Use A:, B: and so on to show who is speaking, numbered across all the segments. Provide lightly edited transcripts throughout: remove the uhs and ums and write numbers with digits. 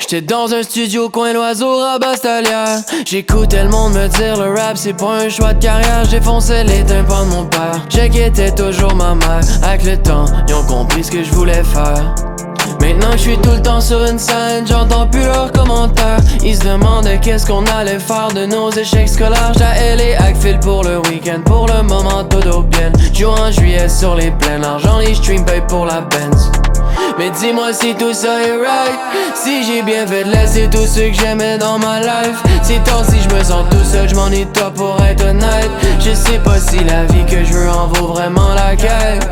A: J'étais dans un studio coin l'oiseau Rabastalière. J'écoutais le monde me dire le rap c'est pas un choix de carrière. J'défonçais les tympans de mon père. J'inquiétais toujours ma mère. Avec le temps, ils ont compris ce que je voulais faire. Maintenant que je suis tout le temps sur une scène, j'entends plus leurs commentaires. Ils se demandaient qu'est-ce qu'on allait faire de nos échecs scolaires. J'ai LA avec Phil pour le week-end, pour le moment tout au bien. Joue en juillet sur les plaines, l'argent les streams paye pour la Benz. Mais dis-moi si tout ça est right, si j'ai bien fait de laisser tout ce que j'aimais dans ma life. C'est tard si je me sens tout seul, je m'en ai top pour être honnête. Je sais pas si la vie que je veux en vaut vraiment la quête.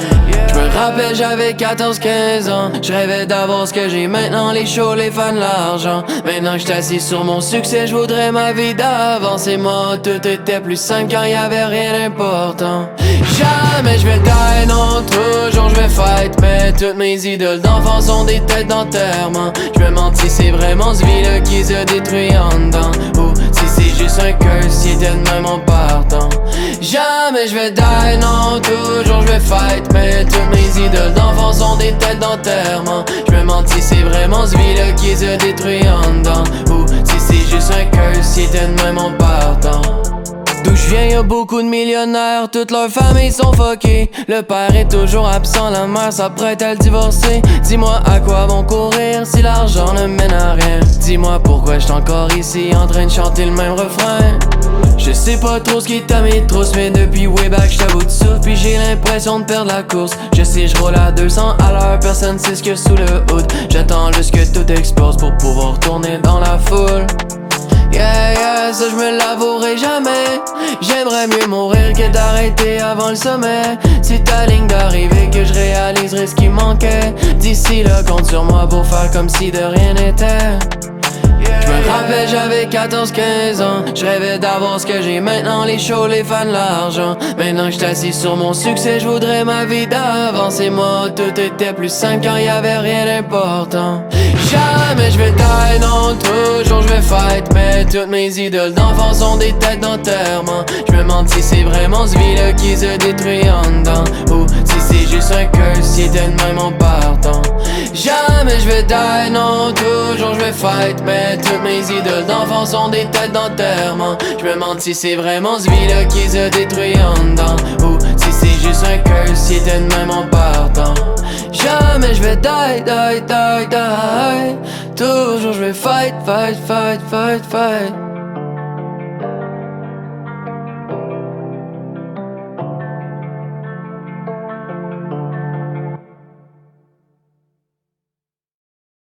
A: Je me rappelle j'avais 14-15 ans. Je rêvais d'avoir ce que j'ai maintenant, les shows, les fans, l'argent. Maintenant que j'suis assis sur mon succès, je voudrais ma vie d'avant. C'est moi, tout était plus simple quand y'avait rien d'important. Jamais je vais die, non, toujours je vais fight. Mais toutes mes idoles d'enfants sont des têtes d'enterrement. Je me mentis, c'est vraiment ce vie-là qui se détruit en dedans. Ou si c'est juste un curse, si était de même en partant. Jamais je vais die, non, toujours je vais fight. Mais toutes mes idoles d'enfants sont des têtes d'enterrement. Je me mentis, c'est vraiment ce vie-là qui se détruit en dedans. Ou si c'est juste un curse, si était de même en partant. D'où je viens, y'a beaucoup de millionnaires, toutes leurs familles sont fuckées. Le père est toujours absent, la mère s'apprête à le divorcer. Dis-moi à quoi vont courir si l'argent ne mène à rien. Dis-moi pourquoi j'suis encore ici en train de chanter le même refrain. Je sais pas trop ce qui t'a mis de trousse, mais depuis way back j'suis à bout de souffle. Puis j'ai l'impression de perdre la course. Je sais j'roule à 200 à l'heure, personne sait ce que sous le hood. J'attends juste que tout explose pour pouvoir tourner dans la foule. Yeah, yeah, ça j'me l'avouerai jamais. J'aimerais mieux mourir que d'arrêter avant le sommet. C'est ta ligne d'arrivée que je réaliserai ce qui manquait. D'ici là, compte sur moi pour faire comme si de rien n'était. Je me rappelle j'avais 14-15 ans. Je rêvais d'avoir ce que j'ai maintenant, les shows, les fans, l'argent. Maintenant que j'suis assis sur mon succès, je voudrais ma vie d'avant. C'est moi, tout était plus simple quand y'avait rien d'important. Jamais je vais die, non, toujours je vais fight. Mais toutes mes idoles d'enfants sont des têtes d'enterrement. Je me mentis, c'est vraiment ce vie-là qui se détruit en dedans. Ou si c'est juste un curse, si était de même en partant. Jamais je vais die, non, toujours je vais fight. Mais toutes mes idoles d'enfants sont des têtes d'enterrement. Je me mentis, c'est vraiment ce vie-là qui se détruit en dedans. Ou si c'est juste un curse, si était de même en partant. Jamais je vais die, die, die, die. Toujours je vais fight, fight, fight, fight, fight.